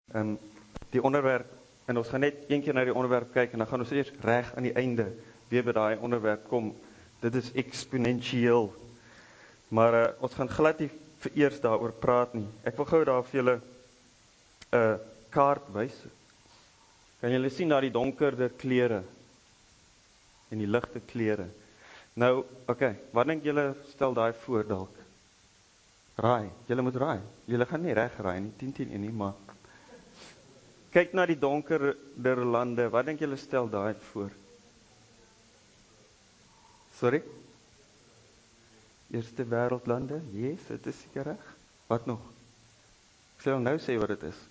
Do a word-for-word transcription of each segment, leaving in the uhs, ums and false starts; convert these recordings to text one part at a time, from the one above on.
um, die onderwerp, en ons gaan net een keer na die onderwerp kyk, en dan gaan ons eers reg aan die einde weer by daai onderwerp kom. Dit is eksponensieel. Maar uh, ons gaan glad nie vereers daaroor praat nie. Ek wil gou daar vir julle 'n uh, kaart wys. Kan julle sien na die donkerder kleure en die ligte kleure? Nou, oké, okay, wat dink julle stel daai voor dalk? Raai, julle moet raai. Julle gaan nie reg raai nie, tien teen een nie, maar kyk na die donkerder lande, wat dink julle stel daai voor? Sorry? Eerste wêreldlande? Yes, dit is seker reg. Wat nog? Ek sal nou sê wat dit is.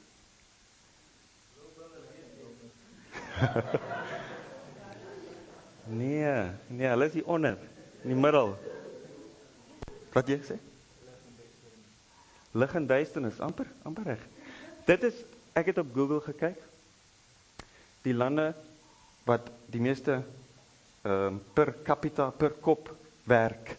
nee, nee, hulle is hier onder, in die middel. Wat jy sê? Lig en duisternis, amper, amper reg. Dit is, ek het op Google gekyk, die lande wat die meeste um, per capita, per kop werk.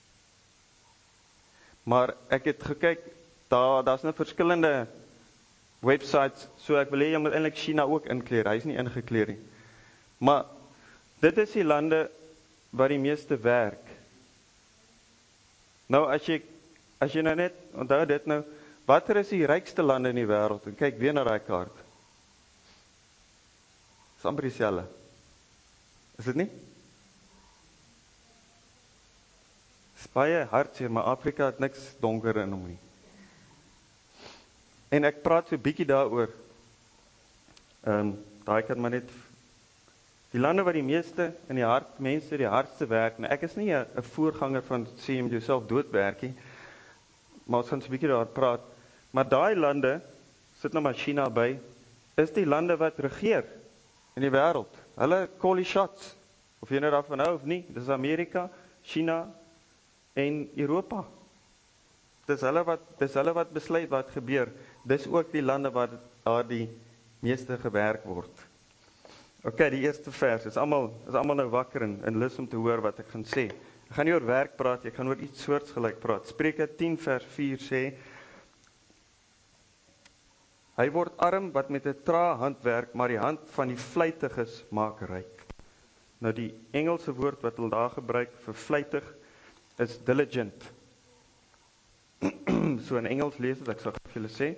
Maar ek het gekyk, daar daar's nou verskillende websites, so ek wil hê jy moet eintlik China ook inkleer, hy is nie ingekleer nie. Maar dit is die lande waar die meeste werk. Nou as jy as jy nou net onthou dit nou, watter is die rykste lande in die wêreld? En kyk weer na daai kaart. Dis amper dieselfde. Is dit nie? Dis baie hartseer, maar Afrika het niks donker in hom nie. En ek praat so 'n bietjie daaroor. Ehm, um, daai kan maar net die lande wat die meeste in die hart mense die hardste werk. Nou ek is nie 'n 'n voorganger van sê jy moet jouself doodwerk nie. Maar ons gaan so 'n bietjie daar praat. Maar daai lande, sit nou maar China by, is die lande wat regeer in die wêreld. Hulle call die shots. Of jy nou daarvan hou of nie, dis Amerika, China en Europa. Dis hulle wat dis hulle wat besluit wat gebeur. Dis ook die lande waar daar die meeste gewerk word. OK, die eerste vers. Is almal is almal nou wakker en, en lus om te hoor wat ek gaan sê. Ek gaan nie oor werk praat, ek gaan oor iets soortgelyk praat. Spreuke tien vers vier sê: Hy word arm wat met 'n trae hand werk, maar die hand van die vlytiges maak ryk. Nou die Engelse woord wat hulle daar gebruik vir vlytig is diligent. So in Engels lees dit, ek sal vir julle sê: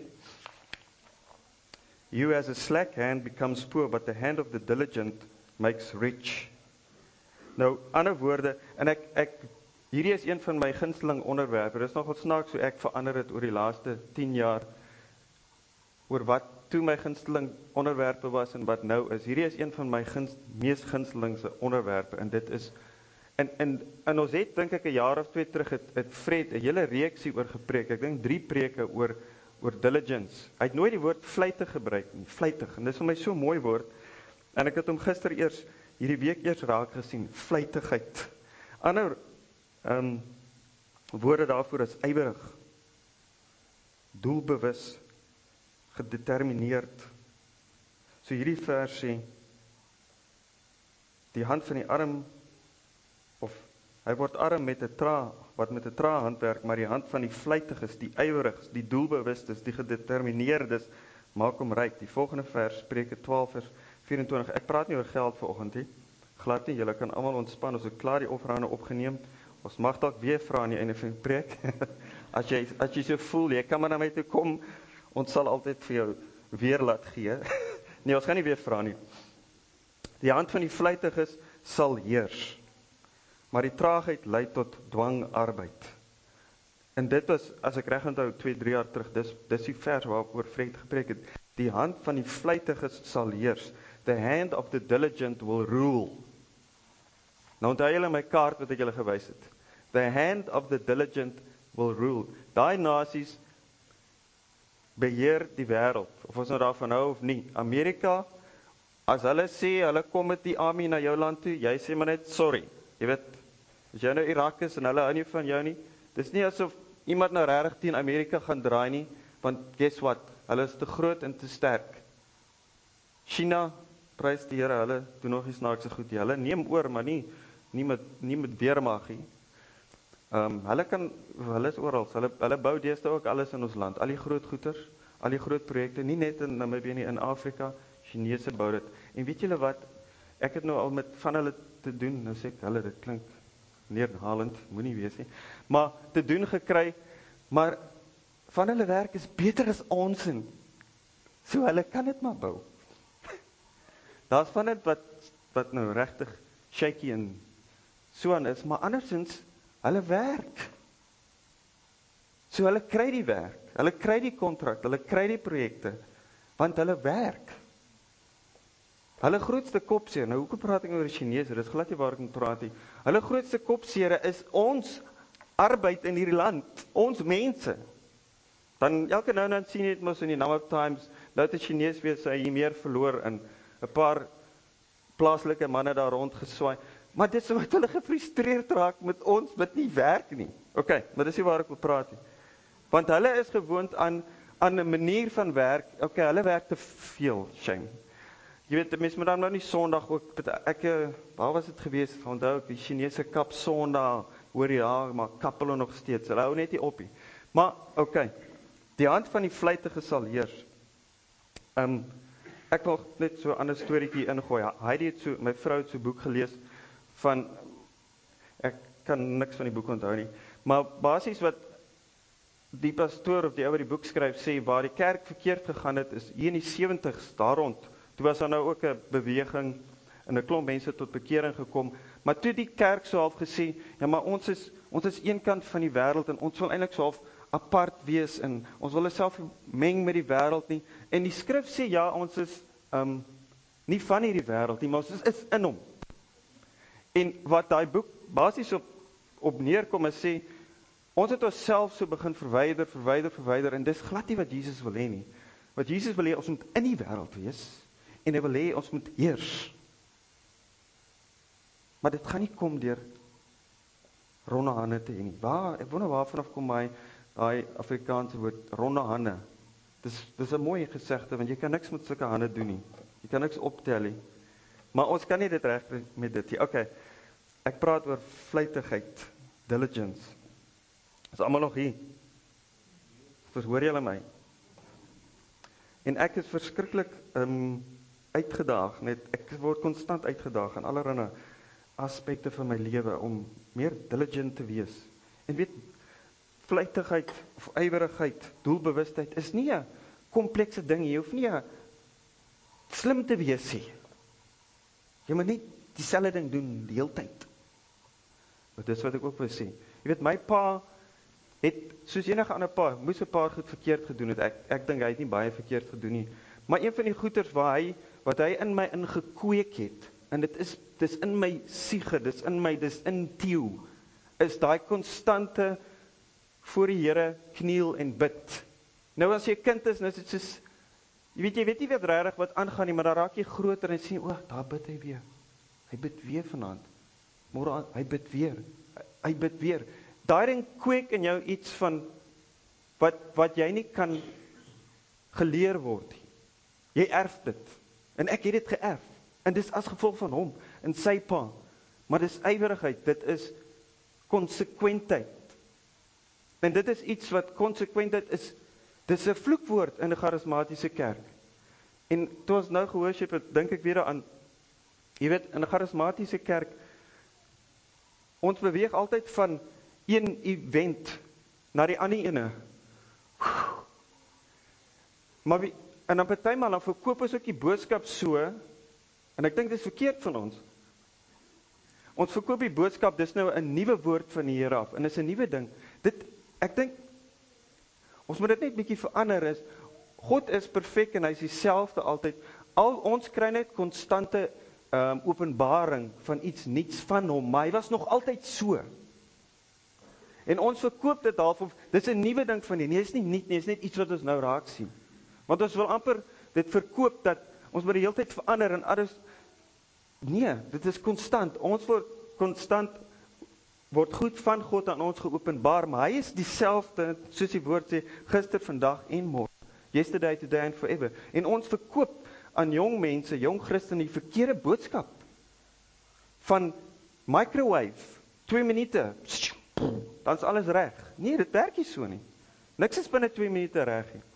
You as a slack hand becomes poor, but the hand of the diligent makes rich. Nou, ander woorde, en ek, ek, hierdie is een van my gunsteling onderwerpe, dit is nogal snaaks so ek verander het oor die laaste tien jaar, oor wat toe my gunsteling onderwerpe was en wat nou is. Hierdie is een van my gunst, mees gunstelingse onderwerpe, en dit is, en, en, en ons het, dink ek, een jaar of twee terug, het, het Fred, een hele reeksie oor gepreek, ek dink drie preke oor, oor diligence. Hy het nooit die woord vlytig gebruik nie, vlytig, en dit is vir my so mooi woord, en ek het hom gister eers, hierdie week eers raak gesien, vlytigheid. Ander um, woorde daarvoor is ywerig, doelbewus, gedetermineerd. So hierdie vers sê, die hand van die arm, of hy word arm met 'n tra, wat met 'n trae hand werk, maar die hand van die vlytiges, die ywerig, die doelbewustes, die gedetermineerdes, maak hom ryk. Die volgende vers, Spreuke twaalf vers vyf-en-twintig. Ek praat nie oor geld vanoggend nie. Glad nie, julle kan almal ontspan, ons het klaar die offerande opgeneem. Ons mag dalk weer vra aan die einde van die preek. as jy as jy so voel, jy kan maar na my toe kom. Ons sal altyd vir jou weer laat gee. Nee, ons gaan nie weer vra nie. Die hand van die vlytiges sal heers, maar die traagheid lei tot dwangarbeid. En dit was, as ek reg onthou, twee, drie jaar terug, dis, dis die vers waaroor Fred gepreek het. Die hand van die vlytiges sal heers. The hand of the diligent will rule. Nou onthou julle my kaart wat ek julle gewys het. The hand of the diligent will rule. Daai nasies beheer die wêreld, of ons nou daarvan hou of nie. Amerika, as hulle sê, hulle kom met die army na jou land toe, jy sê maar net, sorry. Jy weet, as jy nou Irak is en hulle hou nie van jou nie, dis nie asof iemand nou regtig teen Amerika gaan draai nie, want guess what, hulle is te groot en te sterk. China, prys die Here, hulle doen nog nie snaakse goed nie. Hulle neem oor, maar nie, nie met, nie met weermag nie. Um, hulle kan, hulle is oral, hulle, hulle bou deesdae ook alles in ons land, al die groot goeders, al die groot projekte, nie net in Namibië nie, in Afrika, Chinese bou dit. En weet julle wat, ek het nou al met van hulle te doen, nou sê ek hulle, dit klink neerhalend, moenie wees nie, maar te doen gekry, maar van hulle werk is beter as ons in, so hulle kan dit maar bou. Daar's van dit wat, wat nou regtig shaky en so aan is, maar andersins, hulle werk. So hulle kry die werk, hulle kry die kontrak, hulle kry die projekte, want hulle werk. Hulle grootste kopseer, nou hoekom praat ek oor die Chinese, dit is glad nie waar ek moet praat nie. Hulle grootste kopseere is ons arbeid in hierdie land, ons mense. Dan elke nou en dan sien jy dit mos in die Namib Times, nou het die Chinese weer sy hier meer verloor in 'n paar plaaslike manne daar rond geswaai. Maar dit is wat hulle gefrustreerd raak met ons wat nie werk nie. OK, maar dis nie waar ek wil praat nie. Want hulle is gewoond aan aan 'n manier van werk. OK, hulle werk te veel, shame. Jy weet, mense moet dan nou nie Sondag ook, ek, waar was dit gewees, onthou ek, die Chinese kap Sondag, hoor jy, ja, maar kap hulle nog steeds, hulle hou net nie op nie. Maar, OK, die hand van die vlytige sal heers. Um, ek wil net so 'n ander storieetjie ingooi. Heidi het so, my vrou het so 'n boek gelees, van, ek kan niks van die boek onthou nie, maar basies wat die pastoor of die ou wat die boek skryf sê, waar die kerk verkeerd gegaan het, is hier in die sewentig's, daar rond, toe was daar nou ook 'n beweging, en 'n klomp mense tot bekering gekom, maar toe die kerk so half gesê, ja maar ons is, ons is een kant van die wêreld, en ons wil eintlik so half apart wees, en ons wil self meng met die wêreld nie, en die skrif sê, ja, ons is um, nie van hierdie wêreld nie, maar ons is, is in hom. En wat daai boek basies op, op neerkom is sê, ons het onsself so begin verwyder, verwyder, verwyder, en dis glad nie wat Jesus wil hê nie. Wat Jesus wil hê, ons moet in die wêreld wees, en hy wil hê, ons moet heers. Maar dit gaan nie kom deur ronde hande te hê nie. Waar, ek wonder waar vanaf kom my, daai Afrikaanse woord, ronde hande. Dis, dis 'n mooie gesegde, want jy kan niks met sulke hande doen nie. Jy kan niks optel nie. Maar ons kan nie dit reg met dit nie. OK, ek praat oor vlytigheid, diligence. Is almal nog hier? Verhoor julle my? En ek is verskriklik um, uitgedaag, net, ek word konstant uitgedaag in allerlei aspekte van my lewe, om meer diligent te wees. En weet, vlytigheid, of ywerigheid, doelbewustheid, is nie 'n komplekse ding, jy hoef nie 'n slim te wees nie. Jy moet nie dieselfde ding doen die hele tyd. Maar dis wat ek ook wil sê. Jy weet, my pa het, soos enige ander pa, moes 'n paar goed verkeerd gedoen het. Ek, ek dink hy het nie baie verkeerd gedoen nie. Maar een van die goeters waar hy, wat hy in my ingekweek het, en dit is, dis in my siege, dis in my, dis intiew, is daai konstante voor die Here kniel en bid. Nou as jy 'n kind is, nou is dit soos, jy weet, jy weet nie wat regtig wat aangaan nie, maar dan raak jy groter en sê, o, daar bid hy weer. Hy bid weer vanaand. Môre, hy bid weer. Hy, hy bid weer. Daai ding kweek in jou iets van wat wat jy nie kan geleer word nie. Jy erf dit. En ek het dit geërf. En dis as gevolg van hom en sy pa. Maar dis ywerigheid, dit is konsekwentheid. En dit is iets wat konsekwentheid is. Dis 'n vloekwoord in 'n charismatiese kerk. En toe ons nou gehoorship het, dink ek weer aan, jy weet, in 'n charismatiese kerk, ons beweeg altyd van een event na die ander ene. Maar wie, en dan partymal dan verkoop ons ook die boodskap so, en ek dink dit is verkeerd van ons. Ons verkoop die boodskap, dis nou 'n nuwe woord van die Here af, en is 'n nuwe ding. Dit, ek dink, ons moet dit net bietjie verander is, God is perfek en hy is dieselfde altyd. Al ons kry net konstante um, openbaring van iets niets van hom, maar hy was nog altyd so. En ons verkoop dit half of, dis 'n nuwe ding van die, nie is nie nie, nie is net iets wat ons nou raak sien. Want ons wil amper dit verkoop dat ons moet die hele tyd verander en alles. Nee, dit is konstant. Ons word konstant word goed van God aan ons geopenbaar, maar hy is dieselfde, soos die woord sê, gister, vandag en môre. Yesterday, today and forever. En ons verkoop aan jong mense, jong Christene, die verkeerde boodskap van microwave, twee minute, dan is alles reg. Nee, dit werk nie so nie. Niks is binne twee minute reg nie.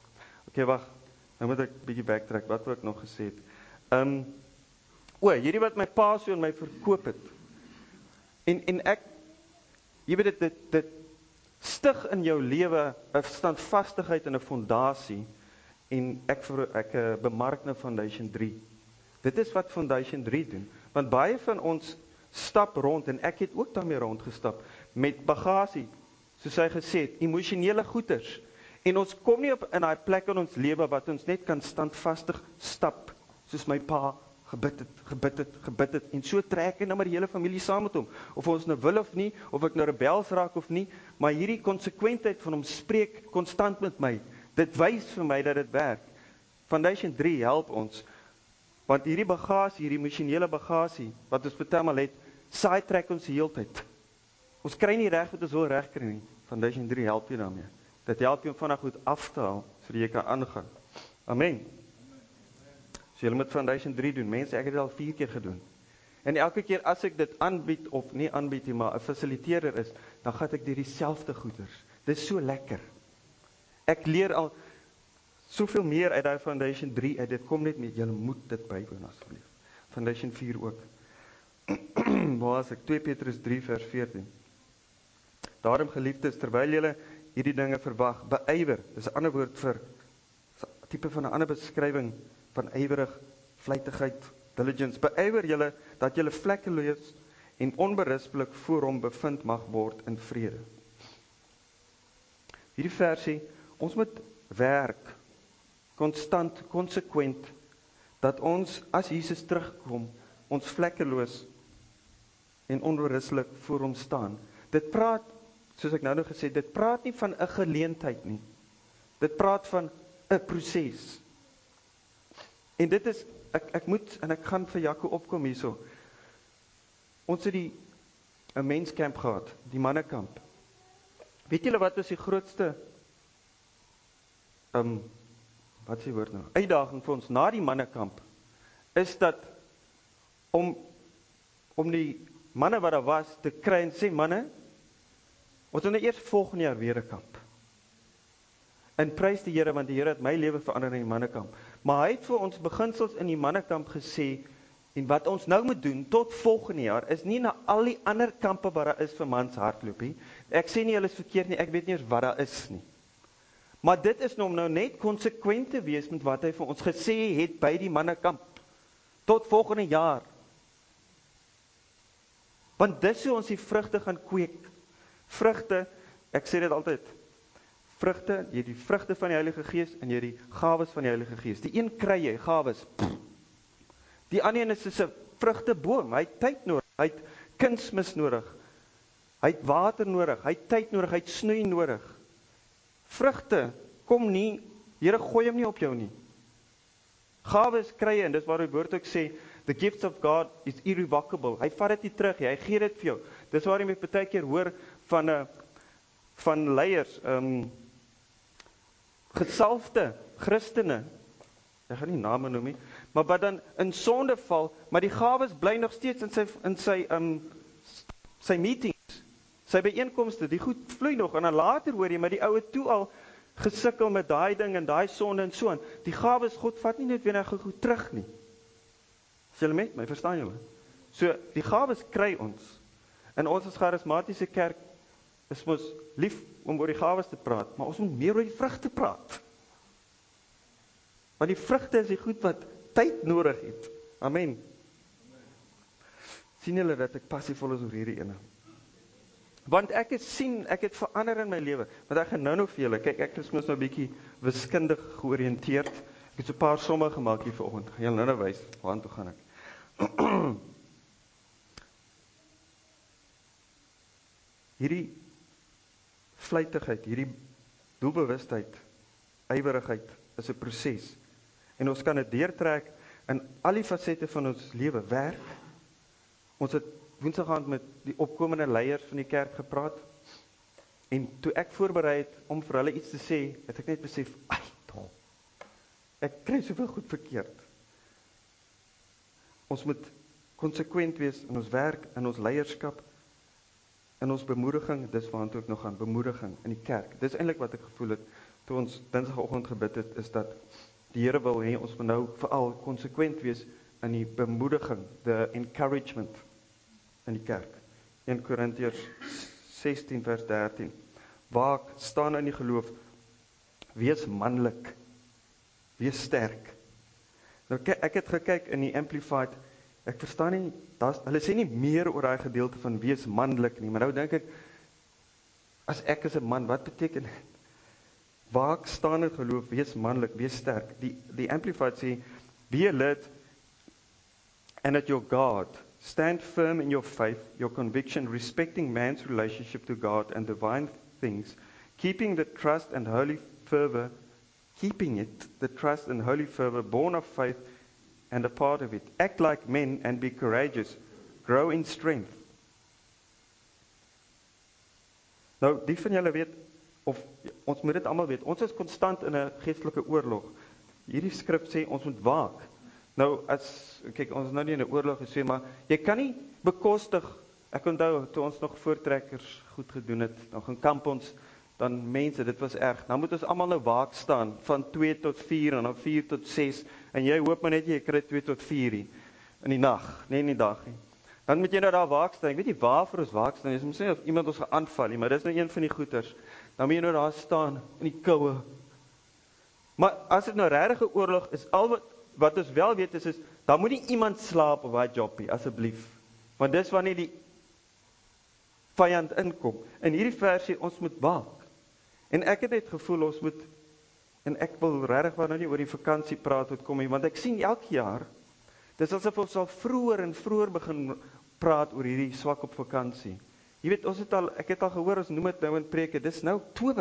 Okay, wag. Nou moet ek 'n bietjie backtrack. Wat wou ek nog gesê het? Ehm um, o, hierdie wat my pa so in my verkoop het. En en ek jy weet dit dit, dit stig in jou lewe 'n standvastigheid en 'n fondasie en ek vir ek uh, bemark nou Foundation drie. Dit is wat Foundation drie doen. Want baie van ons stap rond en ek het ook daarmee rondgestap met bagasie, soos hy gesê het, emosionele goeders. En ons kom nie op in daai plek in ons lewe wat ons net kan standvastig stap, soos my pa gebid het, gebid het, gebid het, en so trek hy nou maar die hele familie saam met hom, of ons nou wil of nie, of ek nou rebels raak of nie, maar hierdie konsekwentheid van hom spreek konstant met my, dit wys vir my dat dit werk. Foundation drie help ons, want hierdie bagasie, hierdie emosionele bagasie, wat ons betemal het, saai trek ons die hele tyd. Ons kry nie reg wat ons wil reg kry nie. Foundation drie help jy daarmee. Dit help jy om vanaf goed af te haal, sodat jy kan aangaan. Amen. So jy moet Foundation drie doen. Mense, ek het dit al vier keer gedoen. En elke keer as ek dit aanbied, of nie aanbied nie, maar 'n fasiliteerder is, dan gaan ek deur dieselfde goeders. Dit is so lekker. Ek leer al soveel meer uit daai Foundation drie uit. Dit kom net met, julle moet dit bywoon asseblief. Foundation vier ook. Waar is ek? twee Petrus drie vers veertien. Daarom geliefdes, terwyl julle hierdie dinge verwag, beywer, dis 'n ander woord vir, 'n tipe van 'n ander beskrywing van ywerig, vlytigheid, diligence, beywer julle, dat julle vlekkeloos en onberispelik voor hom bevind mag word in vrede. Hierdie versie, ons moet werk, konstant, konsekwent, dat ons, as Jesus terugkom, ons vlekkeloos en onberispelik voor hom staan. Dit praat, soos ek nou nog gesê, dit praat nie van 'n geleentheid nie. Dit praat van 'n proses. En dit is, ek, ek moet, en ek gaan vir Jaco opkom hierso. Ons het die 'n menskamp gehad, die mannekamp. Weet julle wat is die grootste um, wat is die woord nou? Uitdaging vir ons na die mannekamp is dat om om die manne wat daar was te kry en sê, manne, ons doen nou eers volgende jaar weer 'n kamp. En prys die Here, want die Here het my lewe verander in die mannekamp. Maar hy het vir ons beginsels in die mannekamp gesê, en wat ons nou moet doen tot volgende jaar, is nie na al die ander kampe wat daar is vir mans hardloop nie. Ek sê nie hulle is verkeerd nie, ek weet nie eens wat daar is nie. Maar dit is nou om nou net konsekwent te wees met wat hy vir ons gesê het by die mannekamp. Tot volgende jaar. Want dis hoe ons die vrugte gaan kweek. Vrugte, ek sê dit altyd, vrugte, jy het die vrugte van die Heilige Gees en jy het die gawes van die Heilige Gees. Die een kry jy, gawes. Die ander een is soos 'n vrugteboom. Hy het tyd nodig, hy het kunsmis nodig. Hy het water nodig, hy het tyd nodig, hy het snoei nodig. Vrugte kom nie, Here gooi hom nie op jou nie. Gawes kry jy, en dis waar die woord ook sê, the gifts of God is irrevocable. Hy vat dit nie terug, hy gee dit vir jou. Dis waar jy met baie keer hoor van 'n van leiers, um, gesalfde Christene, ek gaan nie name noem nie, maar wat dan in sonde val, maar die gawes bly nog steeds in sy in sy um, sy meetings, sy byeenkomste, die goed vloei nog, en dan later hoor jy, maar die ouwe toe al gesukkel met daai ding en daai sonde en so aan. Die gawes, God vat nie net weer goed terug nie. Is julle met my, verstaan julle? So, die gawes kry ons. En ons as charismatiese kerk is mos lief om oor die gawes te praat, maar ons moet meer oor die vrugte praat. Want die vrugte is die goed wat tyd nodig het. Amen. Sien julle dat ek passievol is oor hierdie ene? Want ek het sien, ek het verander in my lewe. Want ek gaan nou nog vir julle, kyk, ek is mos nou 'n bietjie wiskundig georiënteerd. Ek het so 'n paar somme gemaak hier vanoggend. Gaan julle nou nou wys, waar toe gaan ek? Hierdie vlytigheid, hierdie doelbewustheid, ywerigheid is 'n proses. En ons kan dit deurtrek in al die fasette van ons lewe, werk. Ons het Woensdag aand met die opkomende leiers van die kerk gepraat. En toe ek voorberei het om vir hulle iets te sê, het ek net besef, ai, tol. Ek kry soveel goed verkeerd. Ons moet konsekwent wees in ons werk, in ons leierskap, in ons bemoediging, dis waartoe ek nog gaan, bemoediging in die kerk. Dis eintlik wat ek gevoel het toe ons Dinsdagoggend gebid het, is dat die Here wil hê ons moet nou veral konsekwent wees in die bemoediging, the encouragement in die kerk. Eerste Korintiërs sestien vers dertien. Waak, staan in die geloof, wees manlik, wees sterk. Nou ek het gekyk in die Amplified, ek verstaan nie, das, hulle sê nie meer oor daai gedeelte van wees manlik nie, maar nou dink ek, as ek is 'n man, wat beteken dit? Waak, staan in geloof, wees manlik, wees sterk. Die, die Amplified sê, be alert and at your guard. Stand firm in your faith, your conviction, respecting man's relationship to God and divine things, keeping the trust and holy fervor, keeping it, the trust and holy fervor, born of faith and a part of it. Act like men and be courageous. Grow in strength. Nou, die van julle weet, of ons moet dit almal weet, ons is konstant in 'n geestelike oorlog. Hierdie skrif sê ons moet waak. Nou, as, kyk, ons is nou nie in 'n oorlog gesê, maar jy kan nie bekostig, ek onthou, toe ons nog voortrekkers goed gedoen het, dan gaan kamp ons, dan mense, dit was erg, dan moet ons almal nou waak staan, van twee tot vier, en dan vier tot ses, en jy hoop maar net jy kry twee tot vier, in die nag, nie in die dag nie. Dan moet jy nou daar waak staan, ek weet nie waarvoor ons waak staan, jy moet sê of iemand ons gaan aanval, maar dis nou een van die goeters, dan moet jy nou daar staan, in die koue. Maar as dit nou regtig 'n oorlog is, al wat, wat ons wel weet is, is, dan moet nie iemand slaap op daai job nie, asseblief. Want dis wanneer die vyand inkom. In hierdie versie, ons moet waak. En ek het net gevoel, ons moet, en ek wil regtig waar nou nie oor die vakansie praat wat kom nie, want ek sien elke jaar, dis asof ons al vroeër en vroeër begin praat oor hierdie swak op vakansie. Jy weet, ons het al, ek het al gehoor, ons noem het nou in preke, dis nou Oktober.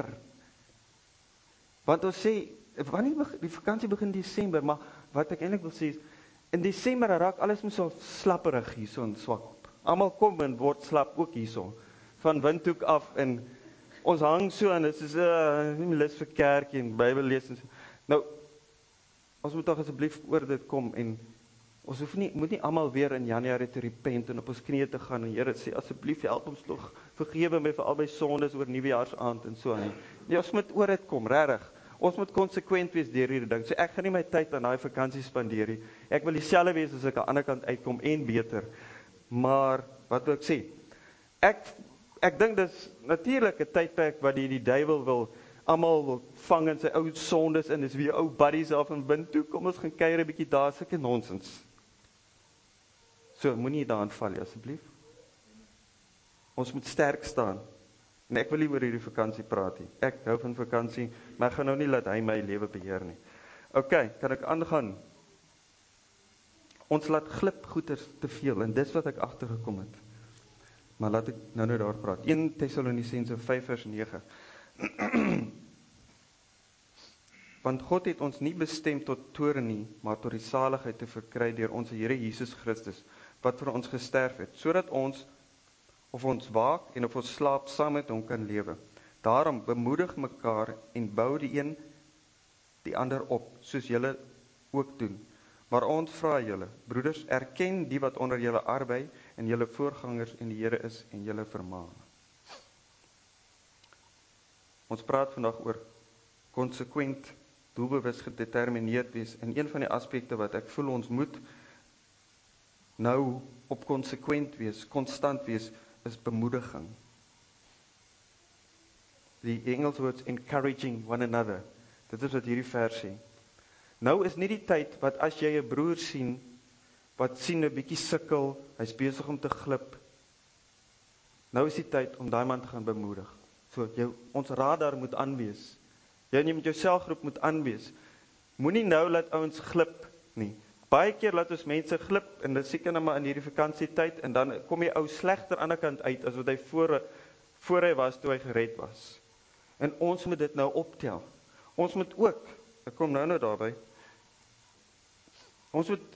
Want ons sê, wanneer begin, die vakansie begin Desember, maar wat ek eintlik wil sê is, in Desember raak alles moet so slapperig hierso en swak op. Almal kom en word slap ook hierso, van Windhoek af, en ons hang so, en dit is, uh, nie lus vir kerk en Bybel lees, en so. Nou, ons moet toch asseblief oor dit kom, en ons hoef nie, moet nie almal weer in Januarie te repent, en op ons knieë te gaan, en Here sê, asseblief help ons nog, vergewe my vir al my sondes oor nuwejaarsaand, en so, en nee, ons moet oor dit kom, regtig. Ons moet konsekwent wees deur hierdie ding. So ek gaan nie my tyd aan daai vakansie spandeer nie. Ek wil dieselfde wees as ek aan die ander kant uitkom en beter. Maar wat wil ek sê? Ek ek dink dis natuurlik 'n tydperk wat die die duiwel wil almal wil vang in sy ou sondes en dis weer ou buddies af en bind toe. Kom ons gaan kuier 'n bietjie daar, sulke nonsens. So moenie daaraan val nie asseblief. Ons moet sterk staan. En ek wil nie oor hierdie vakansie praat nie. Ek hou van vakansie, maar ek gaan nou nie laat hy my lewe beheer nie. Ok, kan ek aangaan? Ons laat glip goeders te veel, en dis wat ek agtergekom het. Maar laat ek nou nou daar praat. Eerste Tessalonisense vyf vers nege. Want God het ons nie bestem tot toorn nie, maar tot die saligheid te verkry deur ons Here Jesus Christus, wat vir ons gesterf het, sodat ons of ons waak en of ons slaap saam met hom kan lewe. Daarom bemoedig mekaar en bou die een die ander op, soos julle ook doen. Maar ons vra julle, broeders, erken die wat onder julle arbei en julle voorgangers in die Here is en julle vermaan. Ons praat vandag oor konsekwent, doelbewus gedetermineerd wees, en een van die aspekte wat ek voel ons moet nou op konsekwent wees, konstant wees, is bemoediging. Die Engelse woord encouraging one another. Dit is wat hierdie vers sê. Nou is nie die tyd wat as jy 'n broer sien, wat sien 'n bietjie sukkel, hy's besig om te glip. Nou is die tyd om daai man te gaan bemoedig. So, jou, ons radar moet aanwees. Jy en jy met jou selgroep moet aanwees. Moenie nou laat ouens glip nie. Baie keer laat ons mense glip, en dit seker nou maar in hierdie vakansietyd, en dan kom jy ou slegter aan die kant uit, as wat hy voor, voor hy was, toe hy gered was. En ons moet dit nou optel. Ons moet ook, ek kom nou nou daarby, ons moet,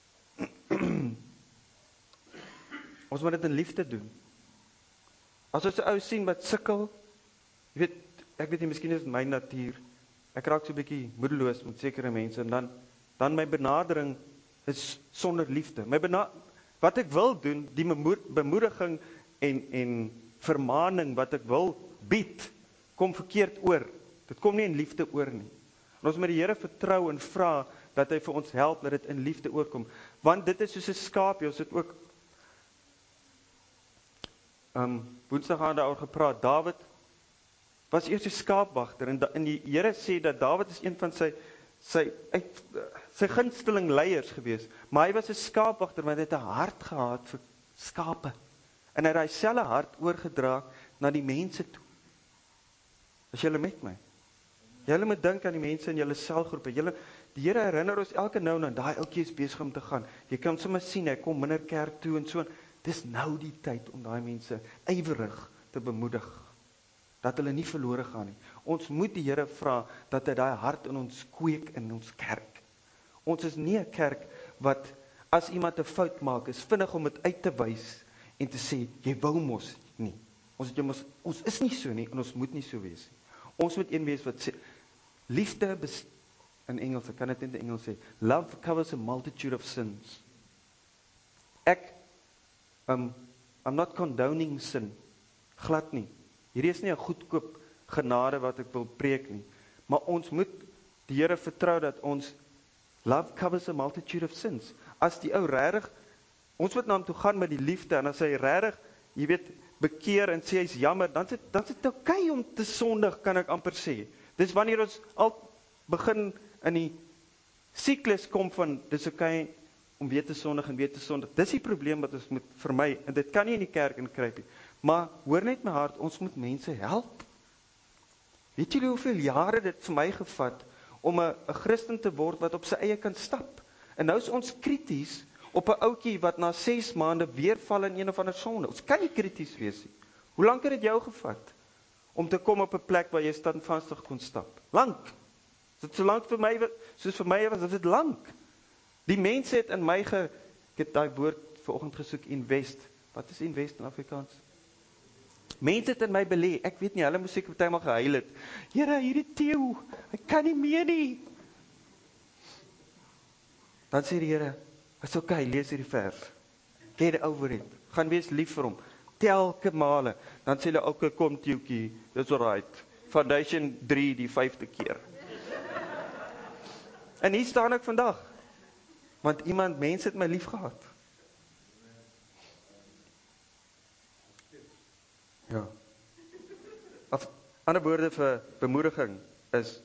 ons moet dit in liefde doen. As ons 'n ou sien wat sukkel, jy weet, ek weet nie, miskien is dit my natuur, ek raak so 'n bietjie moedeloos met sekere mense, en dan, dan my benadering is sonder liefde. My bena wat ek wil doen, die bemoediging en, en vermaning wat ek wil bied, kom verkeerd oor. Dit kom nie in liefde oor nie. En ons moet die Here vertrou en vra dat hy vir ons help dat dit in liefde oorkom. Want dit is soos 'n skaapie, ons het ook um, Woensdag aan daaroor gepraat. Dawid was eers 'n skaapwagter en, en die Here sê dat Dawid is een van sy sy, uit, sy gunsteling leiers gewees, maar hy was 'n skaapwagter want hy het 'n hart gehad vir skape. En hy het daai selfe hart oorgedra na die mense toe. Is julle met my? Julle moet dink aan die mense in julle selgroepe. Julle, die Here herinner ons elke nou en dan, daai ouetjie is besig om te gaan. Jy kan sommer sien, hy kom minder kerk toe en so. Dis nou die tyd om daai mense ywerig te bemoedig, dat hulle nie verlore gaan nie. Ons moet die Here vra dat hy daai hart in ons kweek in ons kerk. Ons is nie 'n kerk wat as iemand 'n fout maak, is vinnig om dit uit te wys en te sê, jy wou mos nie. Ons, het, ons, ons is nie so nie en ons moet nie so wees nie. Ons moet een wees wat sê, liefde, bes, in Engels, ek kan dit in Engels sê, love covers a multitude of sins. Ek, um, I'm not condoning sin, glad nie. Hierdie is nie 'n goedkoop genade wat ek wil preek nie, maar ons moet die Here vertrou dat ons, love covers a multitude of sins. As die ou regtig, ons moet na hom toe gaan met die liefde, en as hy regtig, jy weet, bekeer en sê hy's jammer, dan is dit, dan is dit oukei om te sondig, kan ek amper sê. Dis wanneer ons al begin in die siklus kom van, dis oukei om weer te sondig en weer te sondig. Dis die probleem wat ons moet vermy, en dit kan nie in die kerk inkruip nie. Maar hoor net my hart, ons moet mense help. Weet julle hoeveel jare dit vir my gevat om 'n 'n Christen te word wat op sy eie kan stap? En nou is ons krities op 'n ouetjie wat na ses maande weer val in een of ander sonde. Ons kan nie krities wees nie. Hoe lank het dit jou gevat om te kom op 'n plek waar jy standvastig kon stap? Lank. Is dit so lank vir my, soos vir my was, is dit lank. Die mense het in my ge, ek het daai woord vanoggend gesoek, invest. Wat is invest in Afrikaans? Mense het in my belê, ek weet nie, hulle moes seker partymal gehuil het. Here, hierdie Theo, ek kan nie meer nie. Dan sê die Here, is oké, lees hierdie vers. Get over it. Gaan wees lief vir hom. Telke male. Dan sê hulle, oké, kom Theoetjie, dis alright. Foundation drie, die vyfde keer. En hier staan ek vandag. Want iemand, mense het my lief gehad. Ja. Of ander woorde vir bemoediging is,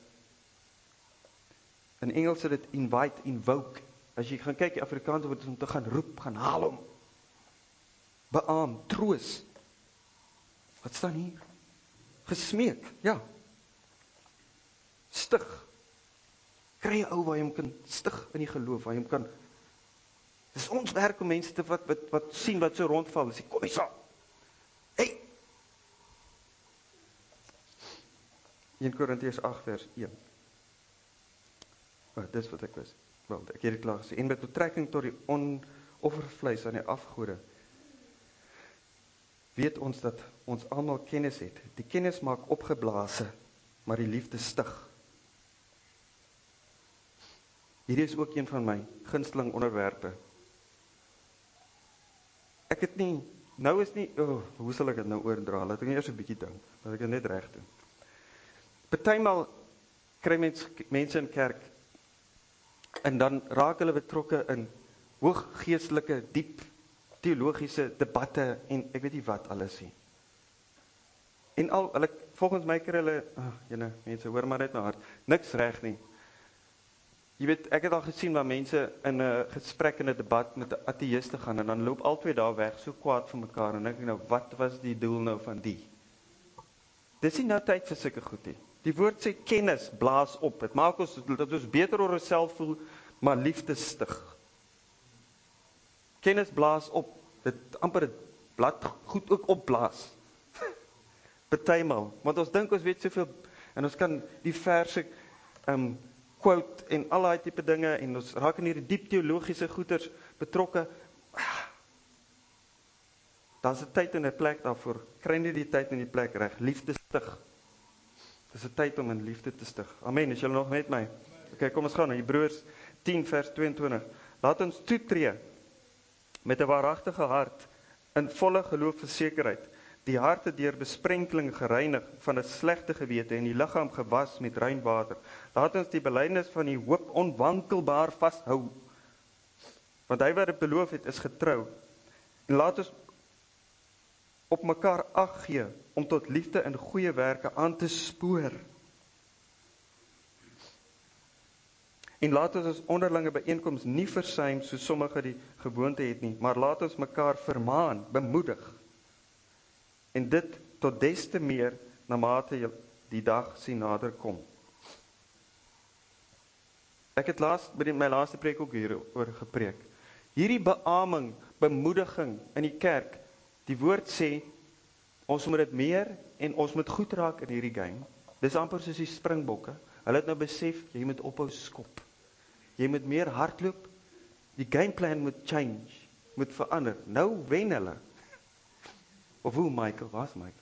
in Engels is dit invite, invoke. As jy gaan kyk, die Afrikaanse woord is om te gaan roep, gaan haal hom. Beaam, troos. Wat staan hier? Gesmeek, ja. Stig. Kry 'n ou waar jy hom kan stig in die geloof, waar jy hom kan. Dis ons werk om mense te wat wat wat sien wat so rondval, sê kom hier saam. Hey. een Korintiërs agt vers een. Oh, dis wat ek was. Wel, ek het dit klaar gesê. En met betrekking tot die onoffervleis aan die afgode, weet ons dat ons almal kennis het. Die kennis maak opgeblaase, maar die liefde stig. Hierdie is ook een van my gunsteling onderwerpe. Ek het nie, nou is nie, oh, hoe sal ek dit nou oordra? Laat ek nie eers 'n bietjie dink, laat ek dit net reg doen. Partymal kry mens, mense in kerk, en dan raak hulle betrokke in hooggeestelike, diep, teologiese debatte, en ek weet nie wat alles nie. En al, hulle, volgens my kry hulle, oh, jyne, mense, hoor maar net my hart, niks reg nie. Jy weet, ek het al gesien waar mense in 'n gesprek en 'n debat met 'n ateïste gaan, en dan loop albei daar weg, so kwaad vir mekaar, en dink ek nou, wat was die doel nou van die? Dis nie nou tyd vir sulke goed nie. Die woord sê kennis blaas op. Dit maak ons dat ons beter oor onsself voel, maar liefde stig. Kennis blaas op. Dit amper dit blad goed ook opblaas. Partymal, want ons dink ons weet soveel en ons kan die verse um, quote en al daai tipe dinge en ons raak in hierdie diep teologiese goeters betrokke. Daar's 'n tyd en 'n plek daarvoor. Kry nie die tyd en die plek reg. Liefde stig. Dis 'n tyd om in liefde te stig. Amen. Is julle nog met my? Okay, kom ons gaan na Hebreërs tien vers tweeëntwintig. Laat ons toetree met 'n waaragtige hart in volle geloof versekerheid, die harte deur besprenkeling gereinig van 'n slegte gewete en die liggaam gewas met rein water. Laat ons die belydenis van die hoop onwankelbaar vashou. Want hy wat dit beloof het, is getrou. En laat ons op mekaar ag gee om tot liefde en goeie werke aan te spoor. En laat ons ons onderlinge byeenkoms nie versuim soos sommige die gewoonte het nie, maar laat ons mekaar vermaan, bemoedig. En dit tot des te meer na mate die dag sien nader kom. Ek het laas by die, my laaste preek ook hieroor gepreek. Hierdie beaming, bemoediging in die kerk, die woord sê, ons moet dit meer en ons moet goed raak in hierdie game. Dis amper soos die springbokke. Hulle het nou besef, jy moet ophou skop. Jy moet meer hardloop. Die gameplan moet change, moet verander. Nou wen hulle. Of hoe, Michael? Waar's Michael?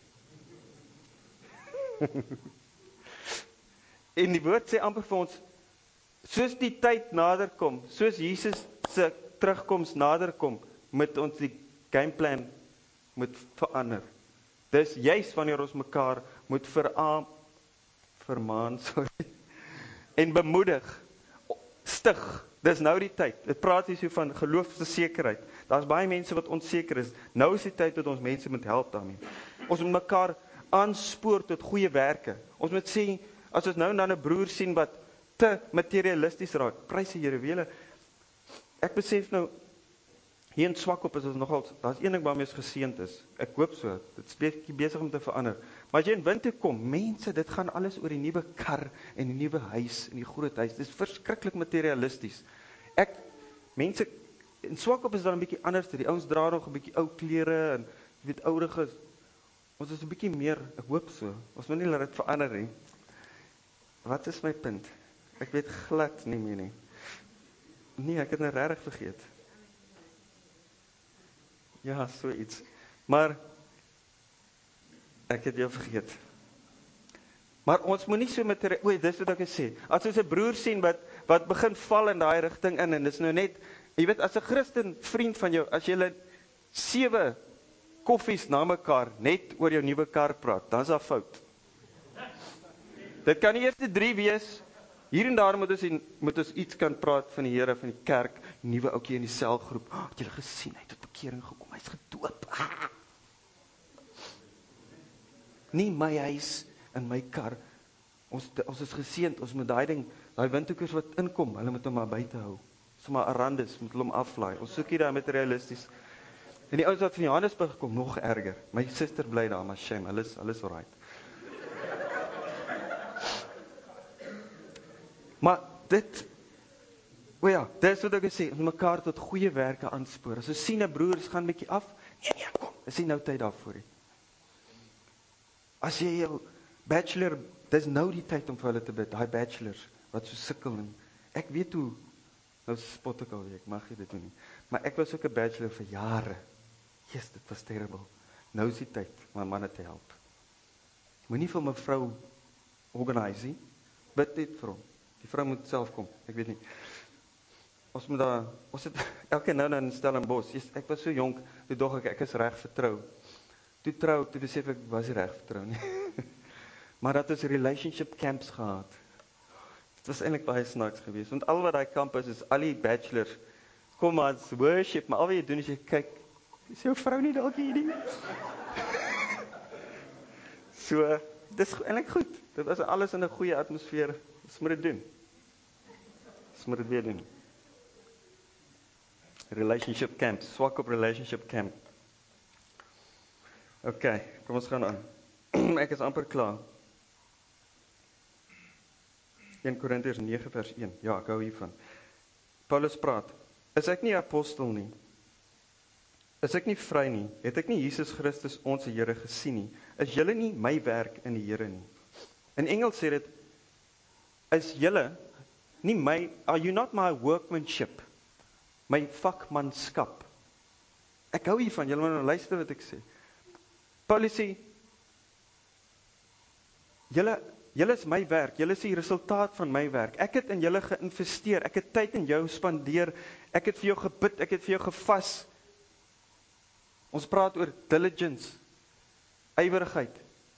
En die woord sê amper vir ons, soos die tyd nader kom, soos Jesus se terugkoms nader kom, moet ons die gameplan moet verander. Dis juis wanneer ons mekaar moet veraam, vermaan, sorry, en bemoedig, stig. Dis nou die tyd. Dit praat hier so van geloofssekerheid. Daar's baie mense wat onseker is. Nou is die tyd dat ons mense moet help daarmee. Ons moet mekaar aanspoor tot goeie werke. Ons moet sê, as ons nou dan 'n broer sien wat te materialisties raak, prys die Here, wiele. Ek besef nou, hier in Swakop is ons nogal, daar's een ding waarmee ons geseënd is. Ek hoop so, dit is bietjie besig om te verander. Maar as jy in winter kom, mense, dit gaan alles oor die nuwe kar en die nuwe huis en die groot huis. Dit is verskriklik materialisties. Ek, mense, in Swakop is daar 'n bietjie anders. Die ouens dra nog 'n bietjie ou klere en jy weet oudiges. Ons is 'n bietjie meer, ek hoop so. Ons moet nie laat dit verander nie. Wat is my punt? Ek weet glad nie meer nie. Nee, ek het nou regtig vergeet. Ja, so iets. Maar ek het jou vergeet. Maar ons moet nie so met oei, dis wat ek sê. As ons 'n broer sien wat wat begin val in daai rigting in en dis nou net, jy weet, as 'n Christen vriend van jou, as jy sewe koffies na mekaar net oor jou nuwe kar praat, dan is daar fout. Dit kan nie eers drie wees. Hier en daar moet ons, moet ons iets kan praat van die Here, van die kerk, nuwe ouetjie in die selgroep. Oh, het julle gesien, hy het tot bekering gekom, hy's gedoop. Ah. Nie my huis en my kar. Ons, ons is geseënd, ons moet daai ding, daai windhoekers wat inkom, hulle moet hom maar buite hou. Sommer Arandis, moet hulle hom aflaai. Ons soek hier daar materialisties. En die ouens wat van Johannesburg kom, nog erger. My suster bly daar, maar shame, hulle is, hulle is alright. Maar dit, o ja, dit is wat ek sê, om mekaar tot goeie werke aanspoor. As ons sien 'n broer, is gaan 'n bietjie af, nee nee, kom, is nie nou tyd daarvoor nie. As jy jou bachelor, dis nou die tyd om vir hulle te bid, daai bachelors, wat so sukkel, en ek weet hoe, nou spot ek alweer, ek mag nie dit doen nie, maar ek was ook 'n bachelor vir jare, yes, dit was terrible, nou is die tyd, om my manne te help. Moenie vir my vrou organise nie, bid net vir hom. Die vrou moet self kom, ek weet nie. Ons moet daar, ons het elke nou dan in Stellenbosch, yes, ek was so jonk, toe dog ek, ek is reg vertrou. Toe trou, toe besef ek, was nie reg vertrou nie. Maar dat ons relationship camps gehad. Dit was eintlik baie snaaks geweest, want al wat daai campus is, al die bachelors, kom as worship, maar al wat jy doen is jy kyk, is jou vrou nie dalk hier nie? So, dis eintlik goed. Dit was alles in 'n goeie atmosfeer. Ons moet dit doen. Ons moet dit weer doen. Relationship camp, swak op relationship camp. Ok, kom ons gaan aan. Ek is amper klaar. Eerste Korintiërs nege vers een. Ja, ek hou hiervan. Paulus praat. Is ek nie apostel nie? Is ek nie vry nie? Het ek nie Jesus Christus ons Here gesien nie? Is julle nie my werk in die Here nie? In Engels sê dit, is julle nie my, are you not my workmanship? My vakmanskap. Ek hou hiervan, julle moet nou luister wat ek sê. Paulus sê, julle, julle is my werk, julle is die resultaat van my werk. Ek het in julle geïnvesteer, ek het tyd in jou spandeer, ek het vir jou gebid, ek het vir jou gevas. Ons praat oor diligence. ywerigheid.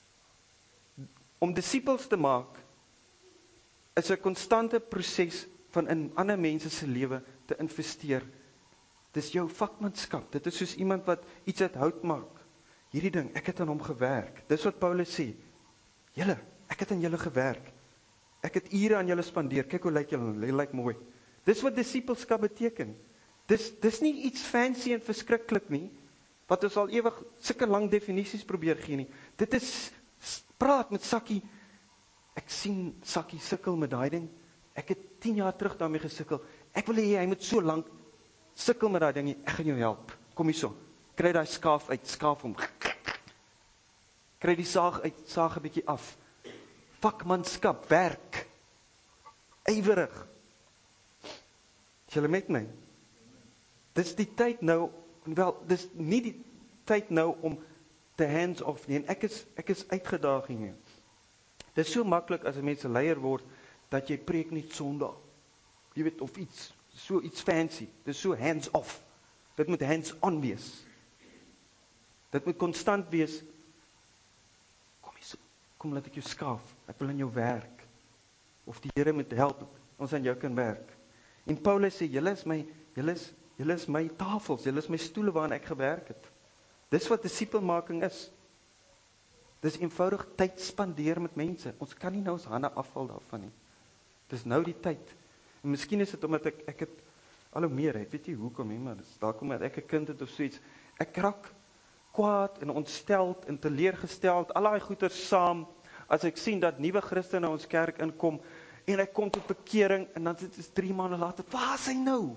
Om disippels te maak, is 'n konstante proses van in ander mense se lewe te investeer. Dis jou vakmanskap, dit is soos iemand wat iets uit hout maak. Hierdie ding, ek het aan hom gewerk. Dis wat Paulus sê. Julle, ek het aan julle gewerk. Ek het ure aan julle spandeer. Kyk hoe lyk julle, julle lyk mooi. Dis wat disippelskap beteken. Dis dis nie iets fancy en verskriklik nie, wat ons al ewig sulke lang definisies probeer gee nie. Dit is praat met Sakkie. Ek sien Sakkie sukkel met daai ding. Ek het tien jaar terug daarmee gesukkel. Ek wil hê hy moet so lank sukkel met daai ding nie. Ek gaan jou help. Kom hierso. Kry daai skaaf uit, skaaf hom. Kry die saag uit, saag 'n bietjie af. Vakmanskap, werk. Ywerig. Is julle met my? Dis die tyd nou, wel, dis nie die tyd nou om te hands off nie. En ek is ek is uitgedaag hier. Dit is so maklik as 'n mens 'n leier word dat jy preek net Sondag. Jy weet of iets, so iets fancy. Dit is so hands off. Dit moet hands on wees. Dit moet konstant wees. Kom hier so, kom laat ek jou skaaf. Ek wil aan jou werk. Of die Here moet help, ons aan jou kan werk. En Paulus sê, julle is my, julle is, julle is my tafels, julle is my stoele waaraan ek gewerk het. Dis wat disipelmaking is. Dis eenvoudig tyd spandeer met mense. Ons kan nie nou ons hande afval daarvan nie. Dis nou die tyd. En miskien is dit omdat ek ek het al hoe meer, ek weet nie hoekom nie, maar dis dalk omdat ek 'n kind het of so iets. Ek raak kwaad en ontsteld en teleurgesteld, al daai goeters saam, as ek sien dat nuwe Christene na ons kerk inkom en hy kom tot bekering en dan sit dit drie maande later, waar is hy nou?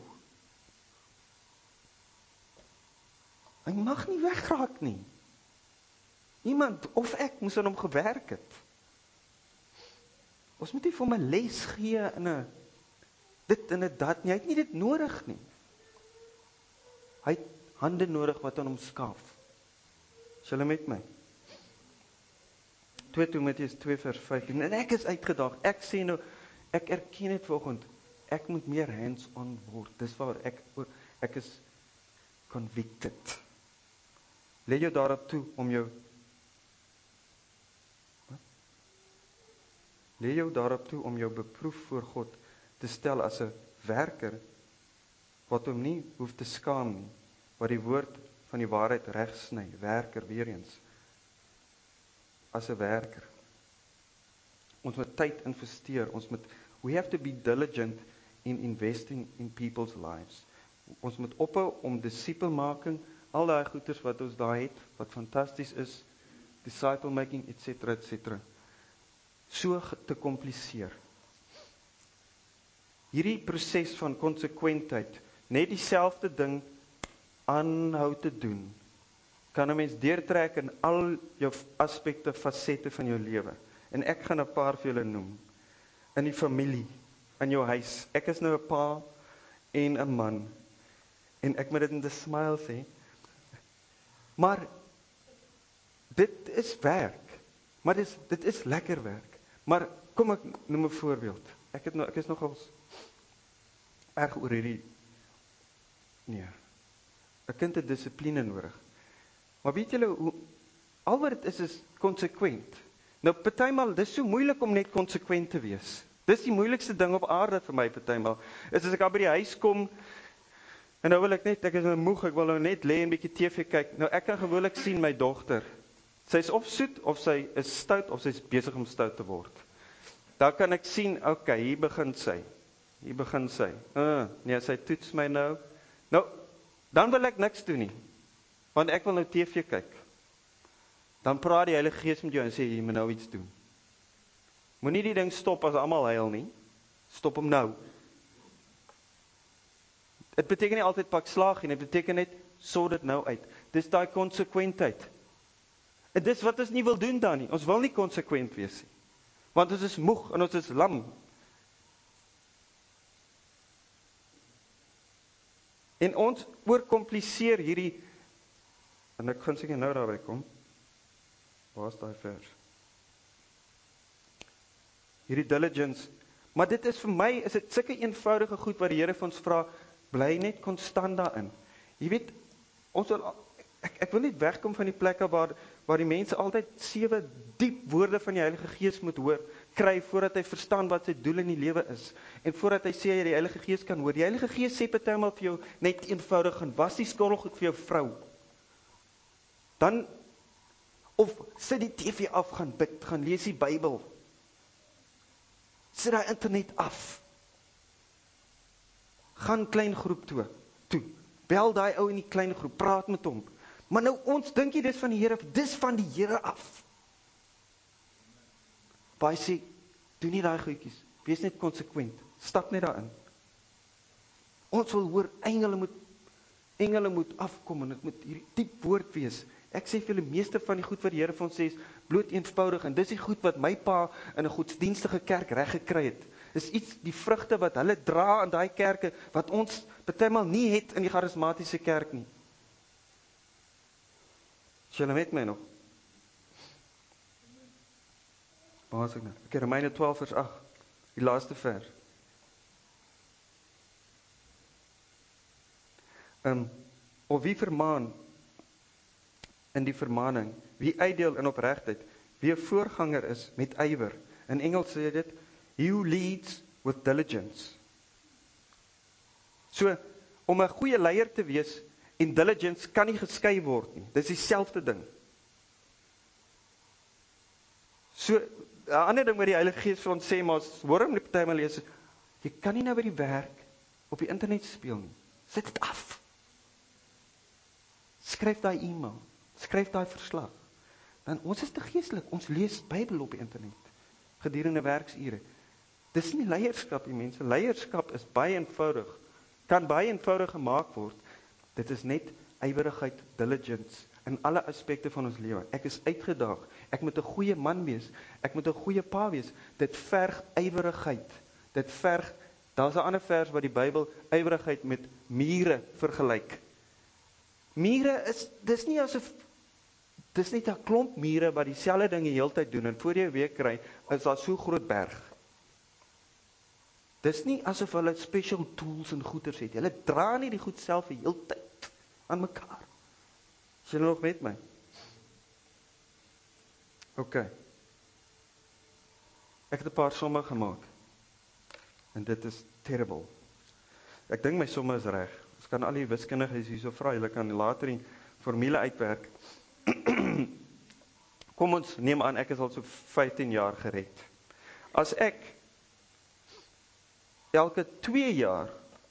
Hy mag nie wegraak nie. Iemand, of ek, moes aan hom gewerk het. Ons moet nie vir hom 'n les gee in 'n dit en 'n dat nie, hy het nie dit nodig nie. Hy het hande nodig wat aan hom skaaf. Is julle met my? twee Timoteus twee vers vyftien, en ek is uitgedaag, ek sê nou, ek erken het vanoggend, ek moet meer hands-on word, dis waar ek, ek is convicted. Lê jou daarop toe om jou Lê jou daarop toe om jou beproef voor God te stel as 'n werker wat hom nie hoef te skaam nie, wat die woord van die waarheid regsny, werker weer eens. As 'n werker. Ons moet tyd investeer, ons moet we have to be diligent in investing in people's lives. Ons moet ophou om disipelmaking, al daai goeders wat ons daar het, wat fantasties is, disciple making, et cetera, et cetera, so te kompliseer. Hierdie proses van konsekwentheid, net dieselfde ding aanhou te doen, kan 'n mens deurtrek in al jou aspekte, fasette van jou lewe. En ek gaan 'n paar vir julle noem. In die familie, in jou huis. Ek is nou 'n pa en 'n man. En ek moet dit met 'n smile sê. Maar dit is werk. Maar dit is, dit is lekker werk. Maar kom ek noem 'n voorbeeld. Ek het nou ek is nogals erg oor hierdie nee. 'n kind het dissipline nodig. Maar weet julle hoe al wat dit is is konsekwent. Nou partymal dis so moeilik om net konsekwent te wees. Dis die moeilikste ding op aarde vir my partymal. Is as ek al by die huis kom en nou wil ek net ek is nou moeg, ek wil nou net lê en bietjie T V kyk. Nou ek kan gewoonlik sien my dogter. Sy's of soet of sy is stout of sy's besig om stout te word. Daar kan ek sien, okay, hier begin sy. Hier begin sy. Uh, nee, sy toets my nou. Nou, dan wil ek niks doen nie. Want ek wil nou T V kyk. Dan praat die Heilige Gees met jou en sê, jy moet nou iets doen. Moenie die ding stop as almal huil nie. Stop hom nou. Dit beteken nie altyd pak slaag nie, dit beteken net, sort dit nou uit. Dis daai konsekwentheid. En dis wat ons nie wil doen dan nie. Ons wil nie konsekwent wees nie. Want ons is moeg en ons is lam. En ons oorkompliseer hierdie, en ek gaan seker nou daarby kom, waar is daai vers? Hierdie diligence, maar dit is vir my, is dit sulke eenvoudige goed wat die Here vir ons vra, bly net konstant daarin. Jy weet, ons wil, Ek ek wil nie wegkom van die plekke waar waar die mense altyd sewe diep woorde van die Heilige Gees moet hoor, kry voordat hy verstaan wat sy doel in die lewe is en voordat hy sê hy die Heilige Gees kan hoor. Die Heilige Gees sê partymal vir jou net eenvoudig en was die skottelgoed vir jou vrou. Dan of sit die T V af, gaan bid, gaan lees die Bybel. Sit daai internet af. Gaan klein groep toe. Toe. Bel daai ou in die klein groep, praat met hom. Maar nou ons dink jy dis van die Here, dis van die Here af. Baie sê, doen nie daai goedjies. Wees net konsekwent. Stap net daarin. Ons wil hoor engele moet engele moet afkom en dit moet hierdie diep woord wees. Ek sê vir julle meeste van die goed wat die Here vir ons sê is bloot eenvoudig en dis die goed wat my pa in 'n godsdienstige kerk reg gekry het. Dis iets die vrugte wat hulle dra in daai kerke wat ons partymal nie het in die charismatiese kerk nie. Is julle met my nog? Waar is ek nou? Okay, Romeine twaalf vers agt. Die laaste vers. Um, of wie vermaan in die vermaning, wie uitdeel in opregtheid, wie 'n voorganger is met ywer. In Engels sê dit, he who leads with diligence. So, om 'n goeie leier te wees, en diligence kan nie geskei word nie. Dis dieselfde ding. So, 'n ander ding wat die Heilige Gees vir ons sê, maar ons hoor hom net partymal lees, jy kan nie nou by die werk op die internet speel nie. Sit dit af. Skryf daai e-mail, skryf daai verslag. Dan ons is te geestelik, ons lees Bybel op die internet gedurende werksure. Dis nie leierskap, die mense. Leierskap is baie eenvoudig. Kan baie eenvoudig gemaak word. Dit is net ywerigheid, diligence in alle aspekte van ons lewe. Ek is uitgedaag. Ek moet 'n goeie man wees. Ek moet 'n goeie pa wees. Dit verg ywerigheid. Dit verg, daar's 'n ander vers wat die Bybel ywerigheid met mure vergelyk. Mure is, dis nie asof, dis net 'n klomp mure wat dieselfde ding die hele tyd doen en voor jy weer kry, is daar so groot berg. Dis nie asof hulle special tools en goeders het. Hulle dra nie die goed self die hele tyd aan mekaar. Is julle nog met my? OK. Ek het 'n paar somme gemaak. En dit is terrible. Ek dink my somme is reg. Ons kan al die wiskundiges hierso vra, julle kan later die formule uitwerk. Kom ons neem aan, ek is al so vyftien jaar gered. As ek elke twee jaar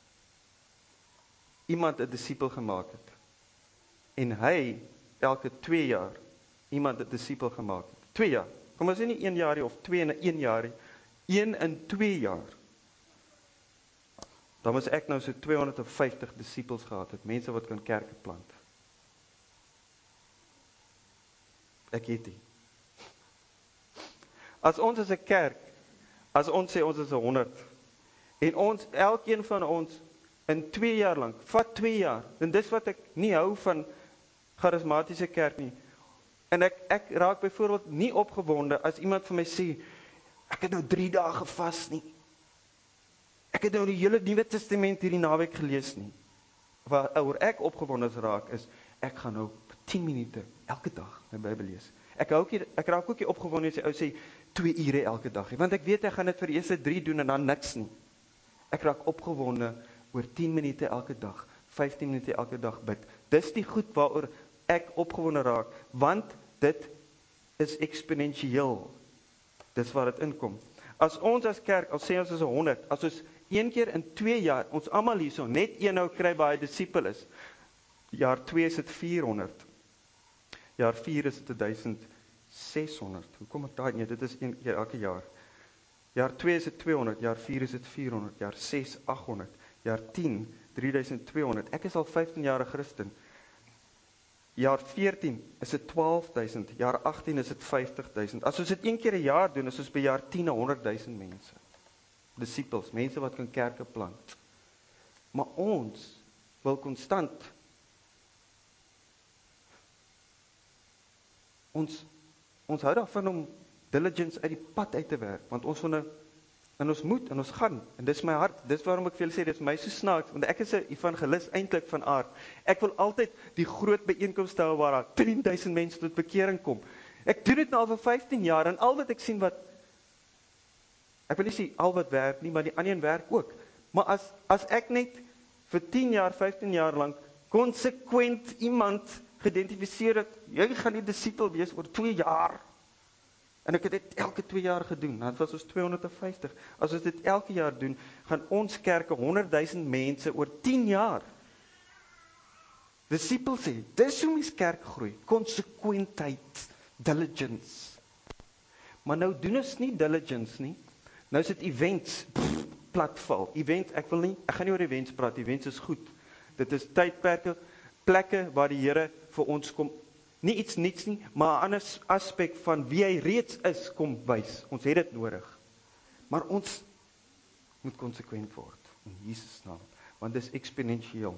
iemand 'n disipel gemaak het, en hy elke twee jaar iemand 'n disipel gemaak het, twee jaar, kom ons sê nie een jaar of twee in een jaar, een in twee jaar, dan was ek nou so tweehonderd vyftig disipels gehad het, mense wat kan kerke plant. Ek het nie. As ons as 'n kerk, as ons sê ons is honderd, en ons, elkeen van ons, in twee jaar lang, vat twee jaar, en dis wat ek nie hou van charismatiese kerk nie, en ek, ek raak byvoorbeeld nie opgewonde, as iemand vir my sê, ek het nou drie dae gevas nie, ek het nou die hele Nuwe Testament hierdie naweek gelees nie, waaroor ek opgewonde raak is, ek gaan nou tien minute elke dag my Bybel lees. Ek, hou ook, ek raak ook nie opgewonde as die ou sê twee ure elke dag, want ek weet ek gaan dit vir die eerste drie doen en dan niks nie. Ek raak opgewonde oor tien minute elke dag, vyftien minute elke dag bid. Dis die goed waaroor ek opgewonde raak, want dit is eksponensieel. Dis waar dit inkom. As ons as kerk, al sê ons is honderd, as ons een keer in twee jaar, ons almal hierso, net een nou kry waar hy disipel is, jaar twee is dit vierhonderd, jaar vier is dit duisend seshonderd, hoe kom ek daar nie, dit is een keer elke jaar, jaar twee is dit tweehonderd, jaar vier is dit vierhonderd, jaar ses agthonderd, jaar tien drie duisend tweehonderd, ek is al vyftien jaar 'n Christen, jaar veertien is dit twaalf duisend, jaar agttien is dit vyftig duisend, as ons dit een keer 'n jaar doen, is ons by jaar tien honderd duisend mense, disciples, mense wat kan kerke plant, maar ons wil konstant, ons, ons hou daarvan om diligence uit die pad uit te werk, want ons wil 'n En ons moet, en ons gaan, en dis my hart, dis waarom ek vir julle sê, dis my so snaaks, want ek is 'n evangelis eintlik van aard. Ek wil altyd die groot byeenkomste hou waar daar tien duisend mense tot bekering kom. Ek doen dit nou al vir vyftien jaar, en al wat ek sien wat, ek wil nie sê al wat werk nie, maar die ander een werk ook. Maar as, as ek net vir tien jaar, vyftien jaar lang, konsekwent iemand geïdentifiseer het, jy gaan die disipel wees oor twee jaar, en ek het dit elke twee jaar gedoen, dan was ons tweehonderd en vyftig. As ons dit elke jaar doen, gaan ons kerke honderd duisend mense oor tien jaar. Disipels sê, dis hoe mens kerk groei, konsekwentheid, diligence. Maar nou doen ons nie diligence nie, nou is dit events, pff, platval, events, ek wil nie, ek gaan nie oor events praat, events is goed, dit is tydperke, plekke waar die Here vir ons kom, nie iets niets nie, maar 'n ander aspek van wie hy reeds is, kom wys. Ons het dit nodig. Maar ons moet konsekwent word, in Jesus naam, want dit is eksponensieel.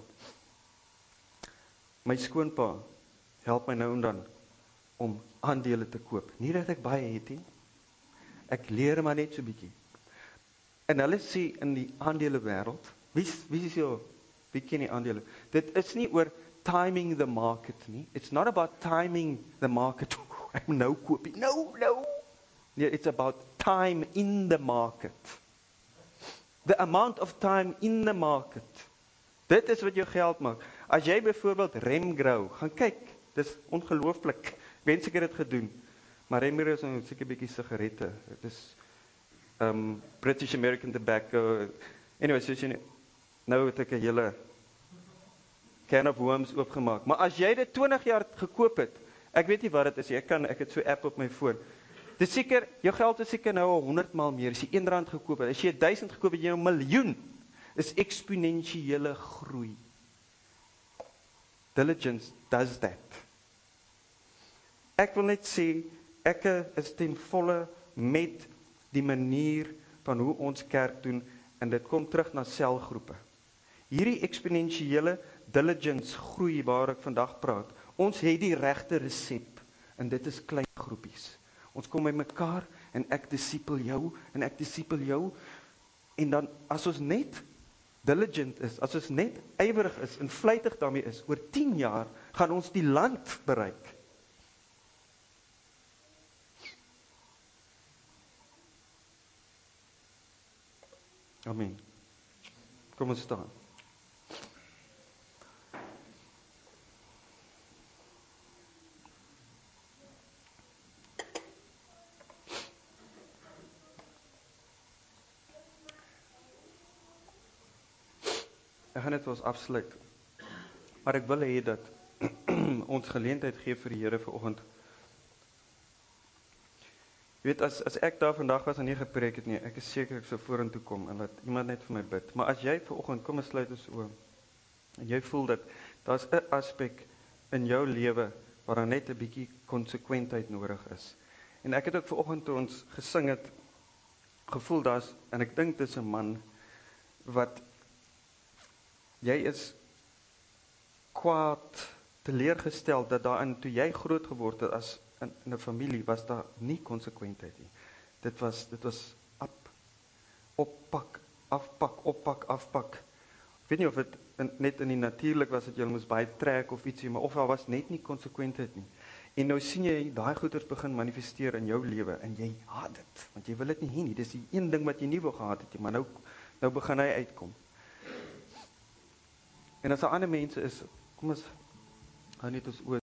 My skoonpa help my nou en dan om aandele te koop. Nie dat ek baie het nie, ek leer maar net so bietjie. En hulle sê in die aandele wêreld, wie, wie is jou, wie ken die aandele? Dit is nie oor timing the market nie. It's not about timing the market. Ek moet nou koop. No, no. Nee, it's about time in the market. The amount of time in the market. Dit is wat jou geld maak. As jy byvoorbeeld Remgrow, gaan kyk, dis ongelooflik. Wens ek het dit gedoen. Maar Remgrow is nou seker 'n bietjie sigarette. Dit is um, British American Tobacco. Anyway, so jy nou het ek 'n hele can of worms oopgemaak. Maar as jy dit twintig jaar gekoop het, ek weet nie wat dit is, ek kan, ek het so 'n app op my foon. Dis seker, jou geld is seker nou al honderd maal meer, as jy een rand gekoop het, as jy duisend gekoop het, jy nou 'n miljoen, is eksponensiële groei. Diligence does that. Ek wil net sê, ek is ten volle met die manier van hoe ons kerk doen, en dit kom terug na selgroepe. Hierdie eksponensiële diligence groei waar ek vandag praat, ons het die regte resep, en dit is klein groepies. Ons kom by mekaar, en ek disipel jou, en ek disipel jou, en dan, as ons net diligent is, as ons net ywerig is, en vlytig daarmee is, oor tien jaar, gaan ons die land bereik. Amen. Kom ons staan. Ek gaan net vir ons afsluit, maar ek wil hê dat ons geleentheid gee vir die Here vanoggend. Jy weet, as, as ek daar vandag was en nie gepreek het nie, ek is seker ek sou vorentoe kom en laat iemand net vir my bid. Maar as jy vanoggend, kom ons sluit ons oë, en jy voel dat daar's 'n aspek in jou lewe waar daar net 'n bietjie konsekwentheid nodig is. En ek het ook vanoggend toe ons gesing het, gevoel daar's, en ek dink dis 'n man wat jy is kwaad teleurgestel dat daarin, toe jy groot geword het as in, in 'n familie, was daar nie konsekwentheid nie. Dit was, dit was op, oppak, afpak, oppak, afpak. Ek weet nie of dit in, net in die natuurlik was dat jy moes baie trek of ietsie, maar of daar was net nie konsekwentheid nie. En nou sien jy, daai goeders begin manifesteer in jou lewe, en jy haat dit, want jy wil dit nie hê nie, dis die een ding wat jy nie wil gehad het nie, maar nou, nou begin hy uitkom. En as daar ander mense is, kom ons hou net ons oë